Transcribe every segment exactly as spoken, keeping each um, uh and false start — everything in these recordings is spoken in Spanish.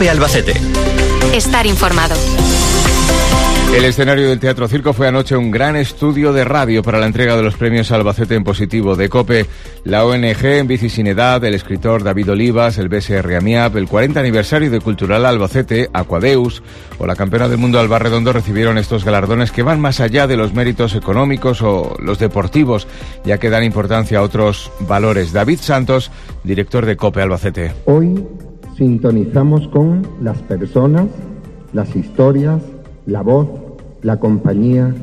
COPE Albacete. Estar informado. El escenario del Teatro Circo fue anoche un gran estudio de radio para la entrega de los premios Albacete en positivo de COPE. La O N G en Bici Sin Edad, el escritor David Olivas, el B S R AMIAP, el cuarenta aniversario de Cultural Albacete, Aquadeus o la campeona del mundo Alba Redondo recibieron estos galardones que van más allá de los méritos económicos o los deportivos, ya que dan importancia a otros valores. David Santos, director de COPE Albacete. Hoy sintonizamos con las personas, las historias, la voz, la compañía.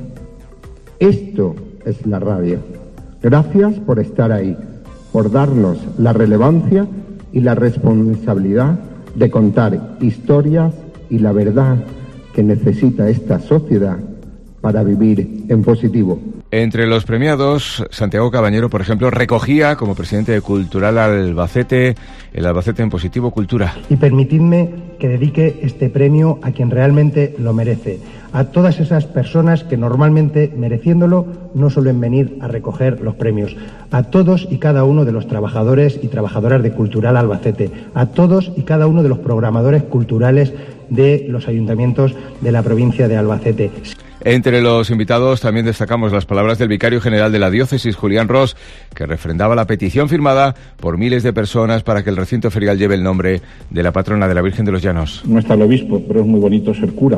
Esto es la radio. Gracias por estar ahí, por darnos la relevancia y la responsabilidad de contar historias y la verdad que necesita esta sociedad para vivir en positivo. Entre los premiados, Santiago Cabañero, por ejemplo, recogía como presidente de Cultural Albacete el Albacete en Positivo Cultura. Y permitidme que dedique este premio a quien realmente lo merece, a todas esas personas que normalmente, mereciéndolo, no suelen venir a recoger los premios, a todos y cada uno de los trabajadores y trabajadoras de Cultural Albacete, a todos y cada uno de los programadores culturales de los ayuntamientos de la provincia de Albacete. Entre los invitados también destacamos las palabras del vicario general de la diócesis, Julián Ros, que refrendaba la petición firmada por miles de personas para que el recinto ferial lleve el nombre de la patrona de la Virgen de los Llanos. No está el obispo, pero es muy bonito ser cura.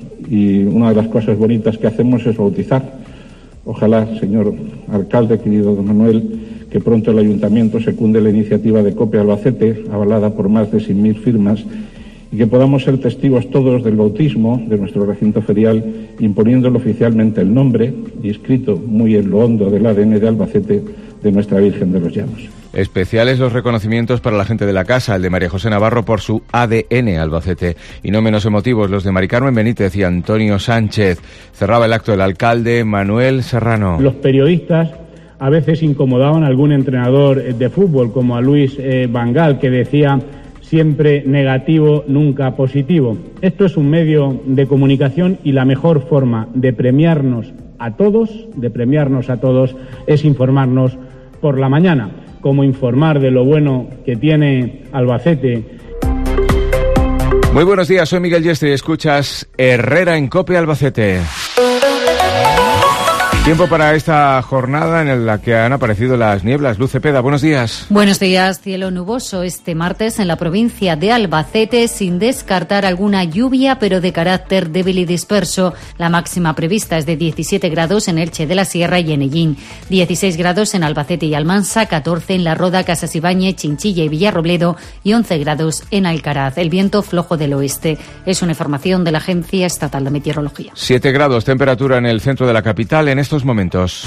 Y una de las cosas bonitas que hacemos es bautizar. Ojalá, señor alcalde, querido don Manuel, que pronto el ayuntamiento secunde la iniciativa de COPE Albacete, avalada por más de cien mil firmas, y que podamos ser testigos todos del bautismo de nuestro recinto ferial, imponiéndole oficialmente el nombre y escrito muy en lo hondo del A D N de Albacete de nuestra Virgen de los Llanos. Especiales los reconocimientos para la gente de la casa, el de María José Navarro por su A D N Albacete, y no menos emotivos los de Mari Carmen Benítez y Antonio Sánchez. Cerraba el acto el alcalde Manuel Serrano. Los periodistas a veces incomodaban a algún entrenador de fútbol, como a Luis eh, Van Gaal, que decía siempre negativo, nunca positivo. Esto es un medio de comunicación y la mejor forma de premiarnos a todos, de premiarnos a todos, es informarnos por la mañana, como informar de lo bueno que tiene Albacete. Muy buenos días, soy Miguel Yestre y escuchas Herrera en COPE Albacete. Tiempo para esta jornada en la que han aparecido las nieblas. Luz Cepeda, buenos días. Buenos días. Cielo nuboso este martes en la provincia de Albacete, sin descartar alguna lluvia, pero de carácter débil y disperso. La máxima prevista es de diecisiete grados en Elche de la Sierra y en Ellín, dieciséis grados en Albacete y Almansa, catorce en La Roda, Casas Ibáñez, Chinchilla y Villarrobledo y once grados en Alcaraz. El viento flojo del oeste. Es una información de la Agencia Estatal de Meteorología. siete grados, temperatura en el centro de la capital en estos momentos.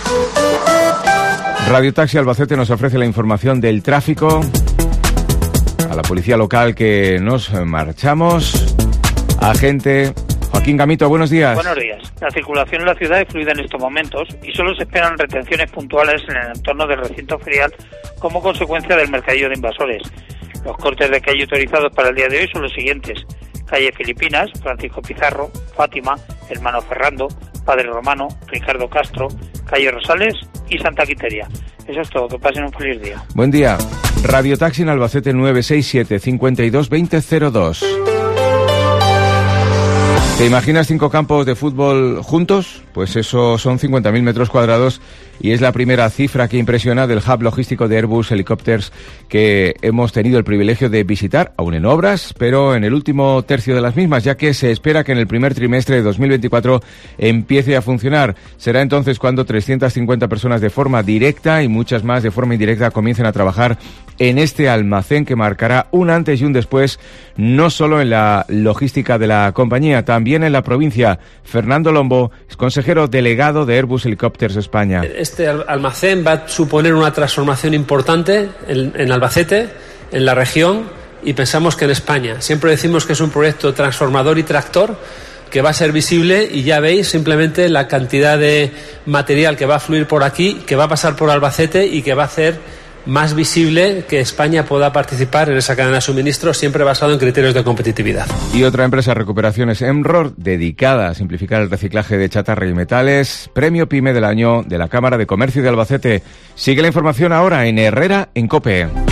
Radio Taxi Albacete nos ofrece la información del tráfico. A la policía local que nos marchamos. Agente Joaquín Gamito, buenos días. Buenos días. La circulación en la ciudad es fluida en estos momentos y solo se esperan retenciones puntuales en el entorno del recinto ferial como consecuencia del mercadillo de invasores. Los cortes de calle autorizados para el día de hoy son los siguientes: calle Filipinas, Francisco Pizarro, Fátima, Hermano Ferrando, Padre Romano, Ricardo Castro, calle Rosales y Santa Quiteria. Eso es todo, que pasen un feliz día. Buen día. Radio Taxi en Albacete nueve seis siete, cinco dos dos cero cero dos. ¿Te imaginas cinco campos de fútbol juntos? Pues eso son cincuenta mil metros cuadrados y es la primera cifra que impresiona del hub logístico de Airbus Helicopters que hemos tenido el privilegio de visitar, aún en obras, pero en el último tercio de las mismas, ya que se espera que en el primer trimestre de dos mil veinticuatro empiece a funcionar. Será entonces cuando trescientas cincuenta personas de forma directa y muchas más de forma indirecta comiencen a trabajar en este almacén que marcará un antes y un después, no solo en la logística de la compañía, también en la provincia. Fernando Lombo es consejero delegado de Airbus Helicopters España. Este almacén va a suponer una transformación importante en, en Albacete, en la región y pensamos que en España. Siempre decimos que es un proyecto transformador y tractor que va a ser visible y ya veis simplemente la cantidad de material que va a fluir por aquí, que va a pasar por Albacete y que va a hacer más visible que España pueda participar en esa cadena de suministro, siempre basado en criterios de competitividad. Y otra empresa de recuperación es Emror, dedicada a simplificar el reciclaje de chatarra y metales. Premio PYME del año de la Cámara de Comercio de Albacete. Sigue la información ahora en Herrera en COPE.